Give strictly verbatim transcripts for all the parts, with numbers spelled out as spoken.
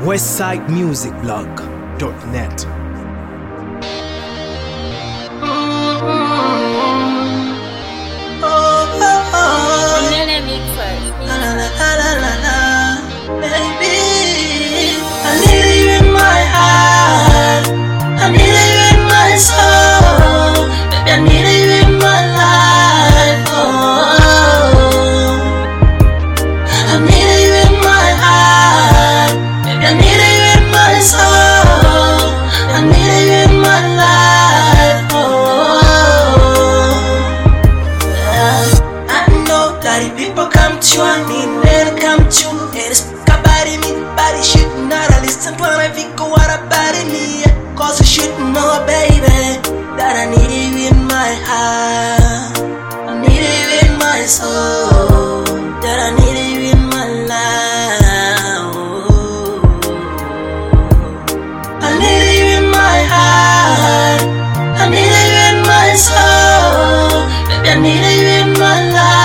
westside music blog dot net. People come to I mean when come to it's kabari me body shit not a listen to my vico what about me cause you should know baby that I need you in my heart, I need you in my soul, that I need you in my life. I need you in my heart, I need you in my soul, baby I need you in my life.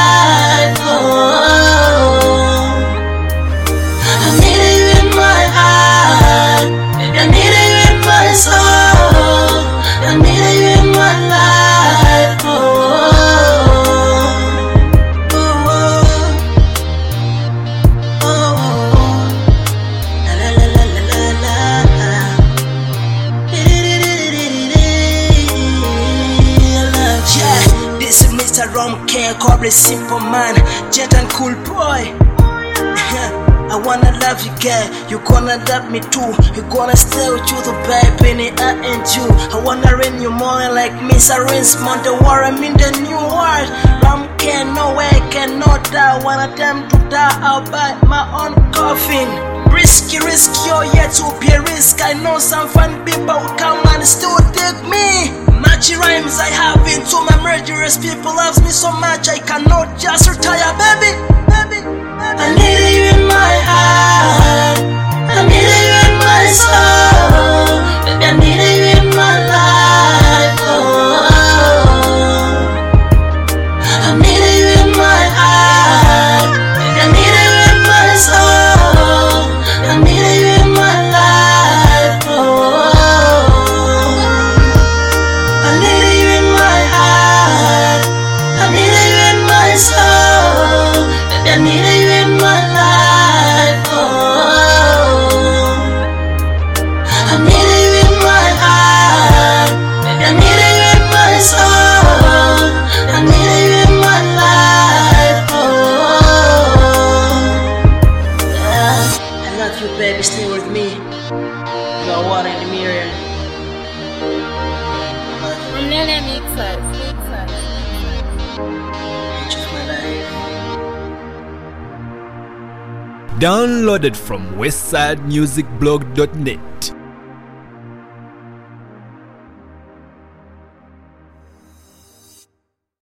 Rom care, corporate simple man, gent and cool boy. I wanna love you, girl. You gonna love me too. You gonna stay with you, the baby, I and you. I wanna rain you more like Miss Arins, Monte War. I'm in the new world. Rom care, no way, cannot die. One attempt to die, I'll buy my own coffin. Risky, risky, oh yeah, to be a risk. I know some fun people will come and still take me. Matchy rhymes I have into my murderous people loves me so much I cannot just retire, baby, baby, baby. I need you in my heart, I need you in my soul, baby I need you in my life. Oh, I need you in my heart, baby I need you in my soul, I need you in my life. Oh, I need you in my life, oh. I need you in my heart, baby I need you in my soul, I need you in my life, oh. Yeah. I love you baby, stay with me. You are one in a million. Nene mixers, mixers. You choose my life. Downloaded from westside music blog dot net.